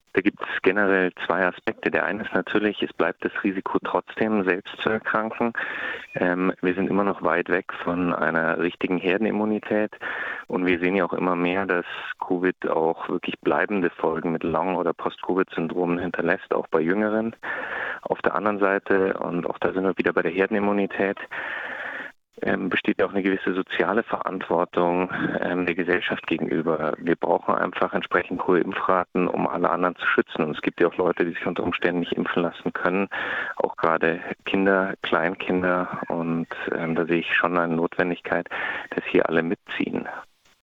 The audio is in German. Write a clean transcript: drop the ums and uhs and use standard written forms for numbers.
Da gibt es generell zwei Aspekte. Der eine ist natürlich, es bleibt das Risiko trotzdem, selbst zu erkranken. Wir sind immer noch weit weg von einer richtigen Herdenimmunität und wir sehen ja auch immer mehr, dass Covid auch wirklich bleibende Folgen mit Long- oder Post-Covid-Syndromen hinterlässt, auch bei Jüngeren. Auf der anderen Seite, und auch da sind wir wieder bei der Herdenimmunität, besteht ja auch eine gewisse soziale Verantwortung der Gesellschaft gegenüber. Wir brauchen einfach entsprechend hohe Impfraten, um alle anderen zu schützen. Und es gibt ja auch Leute, die sich unter Umständen nicht impfen lassen können, auch gerade Kinder, Kleinkinder. Und da sehe ich schon eine Notwendigkeit, dass hier alle mitziehen.